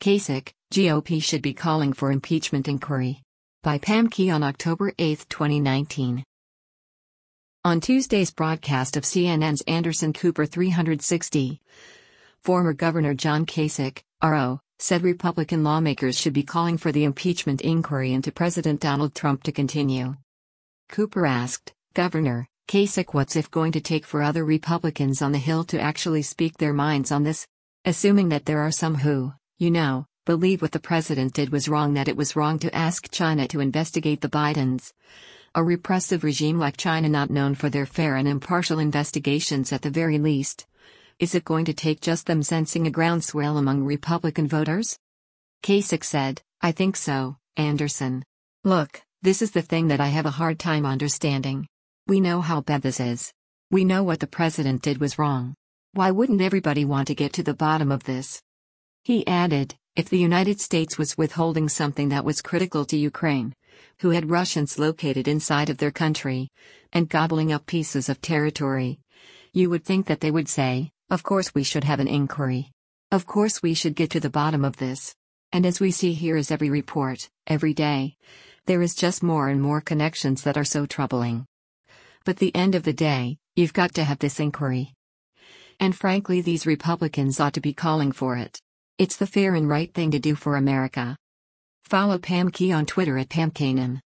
Kasich, GOP should be calling for impeachment inquiry. By Pam Key on October 8, 2019. On Tuesday's broadcast of CNN's Anderson Cooper 360, former Governor John Kasich, RO, said Republican lawmakers should be calling for the impeachment inquiry into President Donald Trump to continue. Cooper asked, "Governor Kasich, what's it going to take for other Republicans on the Hill to actually speak their minds on this? Assuming that there are some who, believe what the president did was wrong, that it was wrong to ask China to investigate the Bidens. A repressive regime like China, not known for their fair and impartial investigations at the very least. Is it going to take just them sensing a groundswell among Republican voters?" Kasich said, "I think so, Anderson. Look, this is the thing that I have a hard time understanding. We know how bad this is. We know what the president did was wrong. Why wouldn't everybody want to get to the bottom of this?" He added, "If the United States was withholding something that was critical to Ukraine, who had Russians located inside of their country, and gobbling up pieces of territory, you would think that they would say, of course we should have an inquiry. Of course we should get to the bottom of this. And as we see here is every report, every day, there is just more and more connections that are so troubling. But the end of the day, you've got to have this inquiry. And frankly, these Republicans ought to be calling for it. It's the fair and right thing to do for America." Follow Pam Key on Twitter at PamKanan.